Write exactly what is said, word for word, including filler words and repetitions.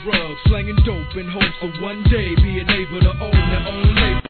drugs, slanging dope in hopes of one day